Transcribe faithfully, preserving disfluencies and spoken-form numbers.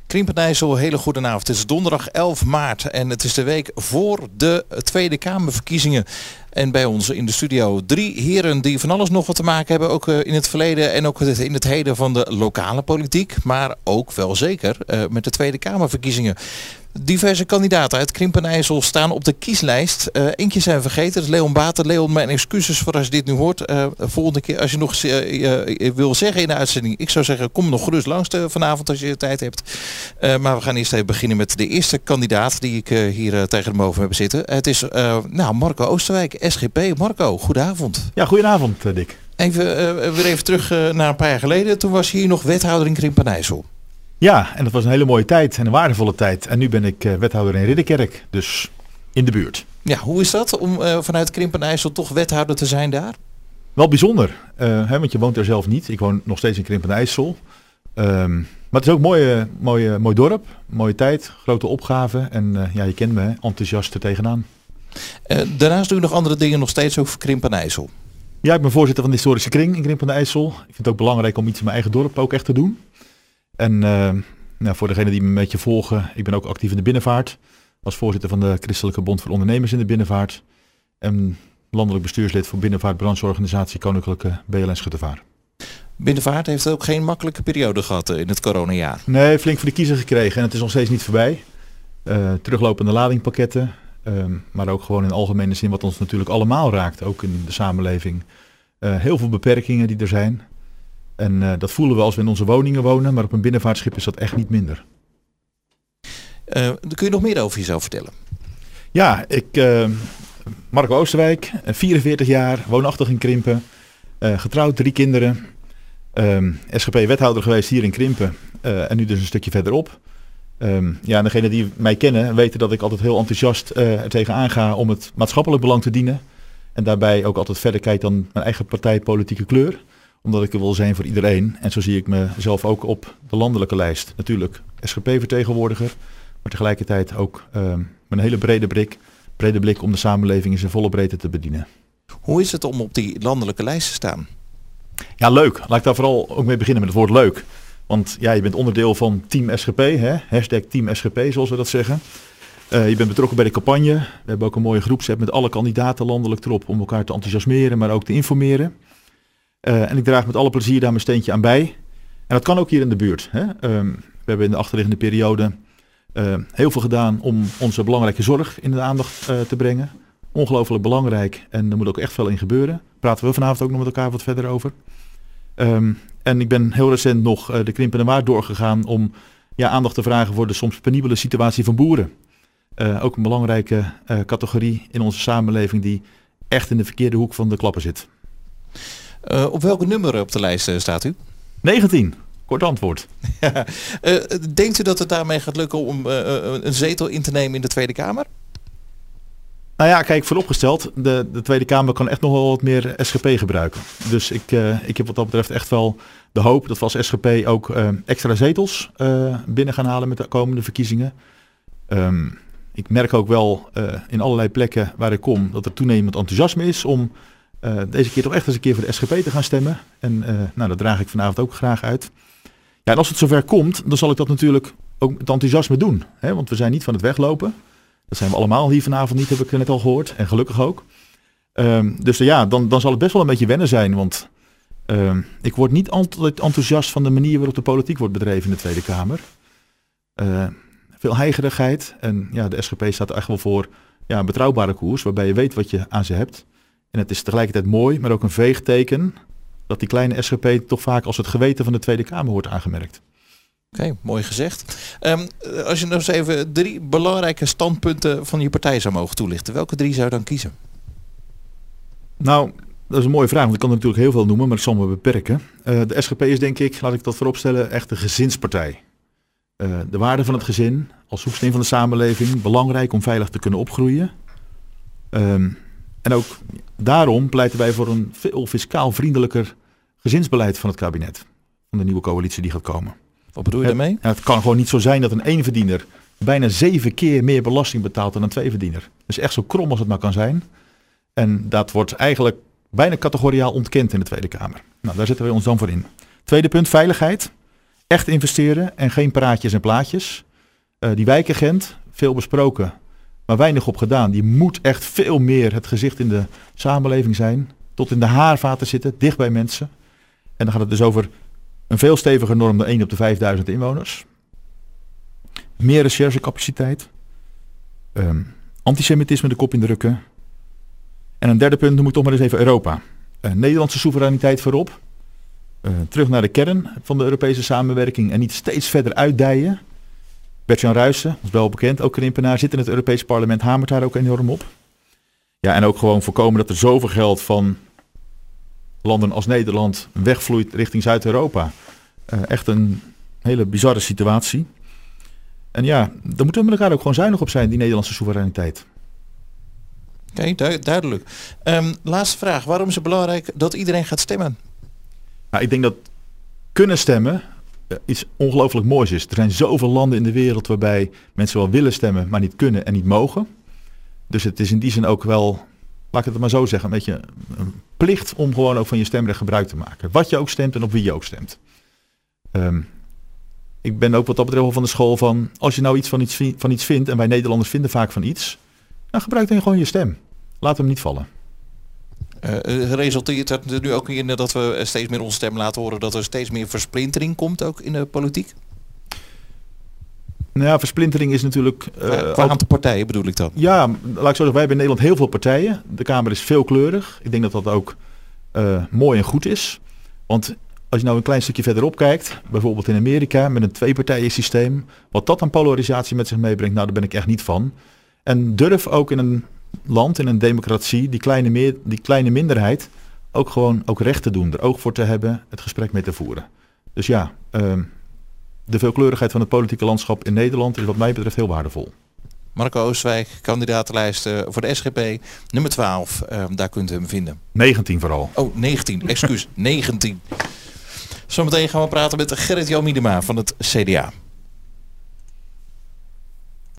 Krimpen IJssel, hele goede avond. Het is donderdag elf maart en het is de week voor de Tweede Kamerverkiezingen. En bij ons in de studio drie heren die van alles nog wat te maken hebben. Ook in het verleden en ook in het heden van de lokale politiek. Maar ook wel zeker uh, met de Tweede Kamerverkiezingen. Diverse kandidaten uit Krimpen IJssel staan op de kieslijst. Uh, eentje zijn vergeten, dat is Leon Baten. Leon, mijn excuses voor als je dit nu hoort. Uh, volgende keer als je nog uh, uh, wil zeggen in de uitzending. Ik zou zeggen, kom nog gerust langs de, vanavond als je tijd hebt. Uh, maar we gaan eerst even beginnen met de eerste kandidaat die ik uh, hier uh, tegenover heb zitten. Het is uh, nou, Marco Oosterwijk, S G P. Marco, goedenavond. Ja, goedenavond uh, Dick. Even, uh, weer even terug uh, naar een paar jaar geleden. Toen was je hier nog wethouder in Krimpen IJssel. Ja, en dat was een hele mooie tijd en een waardevolle tijd. En nu ben ik uh, wethouder in Ridderkerk, dus in de buurt. Ja, hoe is dat om uh, vanuit Krimpen IJssel toch wethouder te zijn daar? Wel bijzonder, uh, hè, want je woont er zelf niet. Ik woon nog steeds in Krimpen IJssel. Um, maar het is ook een mooie, mooie, mooi dorp, mooie tijd, grote opgave. En uh, ja, je kent me, hè, enthousiast er tegenaan. Uh, daarnaast doe je nog andere dingen nog steeds ook voor Krimpen IJssel. Ja, ik ben voorzitter van de historische kring in Krimpen IJssel. Ik vind het ook belangrijk om iets in mijn eigen dorp ook echt te doen. En uh, nou, voor degenen die me een beetje volgen, ik ben ook actief in de binnenvaart. Als voorzitter van de Christelijke Bond voor Ondernemers in de binnenvaart. En landelijk bestuurslid voor binnenvaartbrancheorganisatie Koninklijke B L N Schuttervaart. Binnenvaart heeft ook geen makkelijke periode gehad in het coronajaar. Nee, flink voor de kiezer gekregen en het is nog steeds niet voorbij. Uh, teruglopende ladingpakketten, uh, maar ook gewoon in algemene zin wat ons natuurlijk allemaal raakt, ook in de samenleving. Uh, heel veel beperkingen die er zijn. En uh, dat voelen we als we in onze woningen wonen, maar op een binnenvaartschip is dat echt niet minder. Uh, kun je nog meer over jezelf vertellen? Ja, ik, uh, Marco Oosterwijk, vierenveertig jaar, woonachtig in Krimpen, uh, getrouwd, drie kinderen. Um, S G P-wethouder geweest hier in Krimpen uh, en nu dus een stukje verderop. Um, ja, en degenen die mij kennen weten dat ik altijd heel enthousiast uh, er tegenaan ga om het maatschappelijk belang te dienen. En daarbij ook altijd verder kijk dan mijn eigen partijpolitieke kleur. Omdat ik er wil zijn voor iedereen. En zo zie ik mezelf ook op de landelijke lijst. Natuurlijk S G P-vertegenwoordiger. Maar tegelijkertijd ook uh, met een hele brede blik, brede blik om de samenleving in zijn volle breedte te bedienen. Hoe is het om op die landelijke lijst te staan? Ja, leuk. Laat ik daar vooral ook mee beginnen met het woord leuk. Want ja, je bent onderdeel van Team S G P. Hè? Hashtag Team S G P, zoals we dat zeggen. Uh, je bent betrokken bij de campagne. We hebben ook een mooie groepsapp met alle kandidaten landelijk erop. Om elkaar te enthousiasmeren, maar ook te informeren. Uh, en ik draag met alle plezier daar mijn steentje aan bij. En dat kan ook hier in de buurt. Hè? Um, we hebben in de achterliggende periode uh, heel veel gedaan om onze belangrijke zorg in de aandacht uh, te brengen. Ongelooflijk belangrijk en er moet ook echt veel in gebeuren. Daar praten we vanavond ook nog met elkaar wat verder over. Um, en ik ben heel recent nog uh, de Krimpen en Waard doorgegaan om ja, aandacht te vragen voor de soms penibele situatie van boeren. Uh, ook een belangrijke uh, categorie in onze samenleving die echt in de verkeerde hoek van de klappen zit. Uh, op welke nummer op de lijst uh, staat u? negentien. Kort antwoord. Ja. Uh, denkt u dat het daarmee gaat lukken om uh, een zetel in te nemen in de Tweede Kamer? Nou ja, kijk, vooropgesteld, de, de Tweede Kamer kan echt nog wel wat meer S G P gebruiken. Dus ik, uh, ik heb wat dat betreft echt wel de hoop dat we als S G P ook uh, extra zetels uh, binnen gaan halen met de komende verkiezingen. Um, ik merk ook wel uh, in allerlei plekken waar ik kom dat er toenemend enthousiasme is om Uh, deze keer toch echt eens een keer voor de S G P te gaan stemmen. En uh, nou, dat draag ik vanavond ook graag uit. Ja, en als het zover komt, dan zal ik dat natuurlijk ook met enthousiasme doen. Hè? Want we zijn niet van het weglopen. Dat zijn we allemaal hier vanavond niet, heb ik net al gehoord. En gelukkig ook. Um, dus uh, ja, dan, dan zal het best wel een beetje wennen zijn. Want uh, ik word niet altijd enthousiast van de manier waarop de politiek wordt bedreven in de Tweede Kamer. Uh, veel heigerigheid. En ja, de S G P staat er echt wel voor ja, een betrouwbare koers. Waarbij je weet wat je aan ze hebt. En het is tegelijkertijd mooi, maar ook een veegteken dat die kleine S G P toch vaak als het geweten van de Tweede Kamer wordt aangemerkt. Oké, okay, mooi gezegd. Um, als je nog eens even drie belangrijke standpunten van je partij zou mogen toelichten, welke drie zou je dan kiezen? Nou, dat is een mooie vraag, want ik kan er natuurlijk heel veel noemen, maar ik zal me beperken. Uh, de S G P is denk ik, laat ik dat vooropstellen, echt een gezinspartij. Uh, de waarde van het gezin als hoeksteen van de samenleving, belangrijk om veilig te kunnen opgroeien. Um, En ook daarom pleiten wij voor een veel fiscaal vriendelijker gezinsbeleid van het kabinet. Van de nieuwe coalitie die gaat komen. Wat bedoel je daarmee? Het, het kan gewoon niet zo zijn dat een eenverdiener bijna zeven keer meer belasting betaalt dan een tweeverdiener. Dat is echt zo krom als het maar kan zijn. En dat wordt eigenlijk bijna categoriaal ontkend in de Tweede Kamer. Nou, daar zetten wij ons dan voor in. Tweede punt, veiligheid. echt investeren en geen praatjes en plaatjes. Uh, die wijkagent, veel besproken, maar weinig op gedaan. Die moet echt veel meer het gezicht in de samenleving zijn. Tot in de haarvaten zitten, dicht bij mensen. En dan gaat het dus over een veel steviger norm dan één op de vijfduizend inwoners. Meer recherchecapaciteit. Um, antisemitisme de kop indrukken. En een derde punt noem ik toch maar eens even Europa. Uh, Nederlandse soevereiniteit voorop. Uh, terug naar de kern van de Europese samenwerking en niet steeds verder uitdijen. Bert-Jan Ruijsen, dat is wel bekend, ook Krimpenaar, zit in het Europese parlement, hamert daar ook enorm op. Ja, en ook gewoon voorkomen dat er zoveel geld van landen als Nederland wegvloeit richting Zuid-Europa. Uh, echt een hele bizarre situatie. En ja, daar moeten we met elkaar ook gewoon zuinig op zijn, die Nederlandse soevereiniteit. Oké, okay, du- duidelijk. Um, laatste vraag, waarom is het belangrijk dat iedereen gaat stemmen? Nou, ik denk dat kunnen stemmen uh, iets ongelooflijk moois is. Er zijn zoveel landen in de wereld waarbij mensen wel willen stemmen, maar niet kunnen en niet mogen. Dus het is in die zin ook wel, laat ik het maar zo zeggen, een beetje een plicht om gewoon ook van je stemrecht gebruik te maken. Wat je ook stemt en op wie je ook stemt. Um, ik ben ook wat dat betreft wel van de school van, als je nou iets van iets, van iets vindt, en wij Nederlanders vinden vaak van iets, dan gebruik dan gewoon je stem. Laat hem niet vallen. Uh, resulteert dat er nu ook in dat we steeds meer onze stem laten horen, dat er steeds meer versplintering komt ook in de politiek? Nou ja, versplintering is natuurlijk... Uh, uh, qua aantal partijen bedoel ik dan. Ja, laat ik zo zeggen, wij hebben in Nederland heel veel partijen. De Kamer is veelkleurig. Ik denk dat dat ook uh, mooi en goed is. Want als je nou een klein stukje verderop kijkt, bijvoorbeeld in Amerika met een twee-partijen systeem, wat dat aan polarisatie met zich meebrengt, nou daar ben ik echt niet van. En durf ook in een land, in een democratie, die kleine, meer, die kleine minderheid ook gewoon ook recht te doen, er oog voor te hebben, het gesprek mee te voeren. Dus ja, uh, de veelkleurigheid van het politieke landschap in Nederland is wat mij betreft heel waardevol. Marco Oostwijk, kandidatenlijst voor de S G P, nummer twaalf, uh, daar kunt u hem vinden. negentien vooral. Oh, negentien, excuus, negentien. Zometeen gaan we praten met Gerrit-Jan Miedema van het C D A.